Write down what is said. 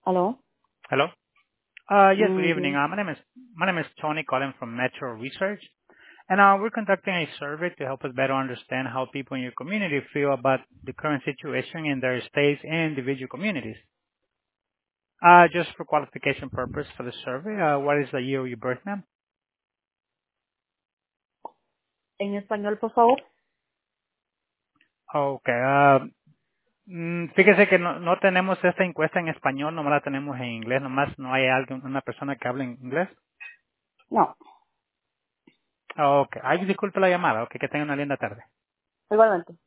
Hello? Hello? Yes, good evening. Yes. My name is Tony calling from Metro Research, and we're conducting a survey to help us better understand how people in your community feel about the current situation in their states and individual communities. Just for qualification purpose for the survey, what is the year of your birth, ma'am? En español, por favor. Okay. Fíjese que no tenemos esta encuesta en español, nomás la tenemos en inglés, nomás no hay una persona que hable en inglés. No, Okay. Ay, disculpe la llamada. Okay, que tenga una linda tarde. igualmente.